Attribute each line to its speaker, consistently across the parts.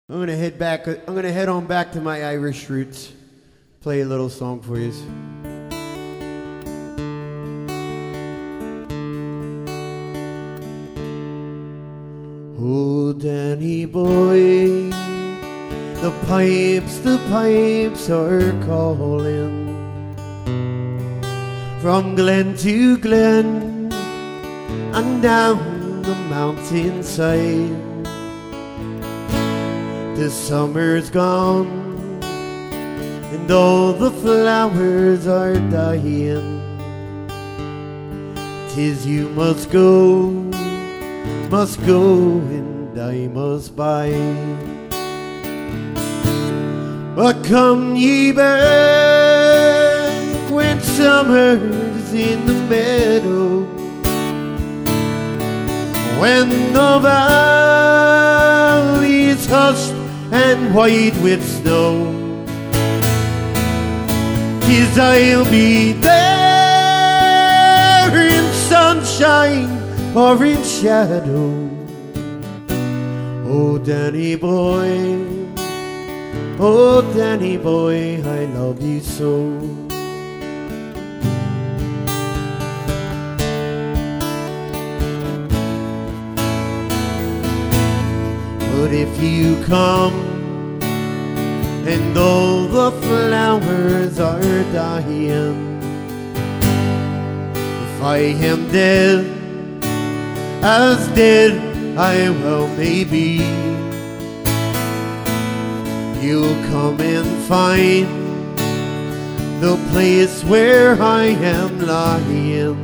Speaker 1: I'm gonna head on back to my Irish roots. Play a little song for you. Oh, Danny boy, the pipes are calling from glen to glen and down the mountainside. The summer's gone and all the flowers are dying. 'Tis you must go and I must bide. But come ye back when summer's in the meadow, when the valley's hushed and white with snow. 'Tis I'll be there in sunshine or in shadow. Oh, Danny boy, I love you so. But if you come and all the flowers are dying, if I am dead, as dead I well may be, you'll come and find the place where I am lying,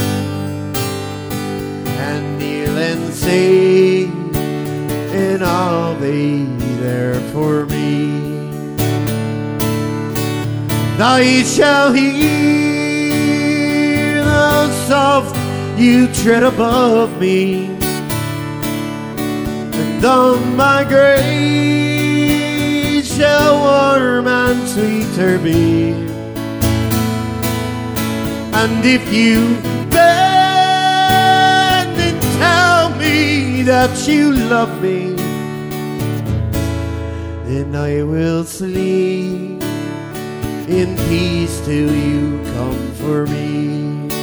Speaker 1: and kneel and say, and I'll be there for me. I shall hear the soft you tread above me, and on my grave shall warm and sweeter be. And if you bend and tell me that you love me, then I will sleep in peace till you come for me.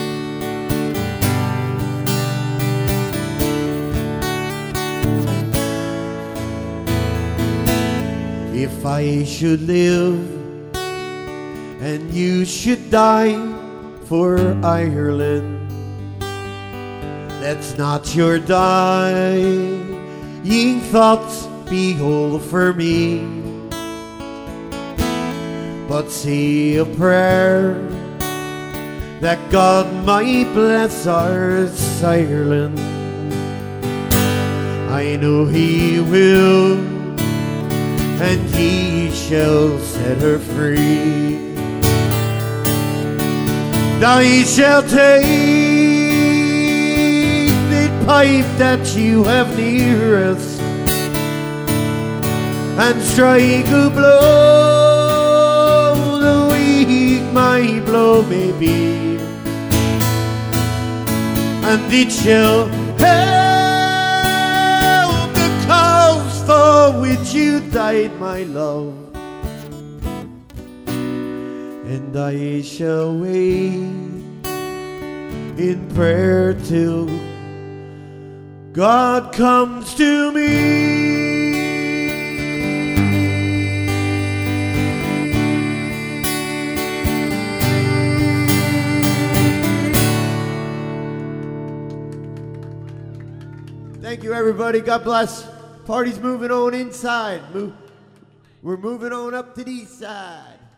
Speaker 1: If I should live and you should die for Ireland, let's not your dying thoughts be all for me, but say a prayer that God might bless our Ireland. I know He will, and He shall set her free. I shall take the pipe that you have nearest and strike a blow, the weak my blow may be, and it shall help the cause for which you died, my love. And I shall wait in prayer till God comes to me. Thank you, everybody. God bless. Party's moving on inside. We're moving on up to the east side.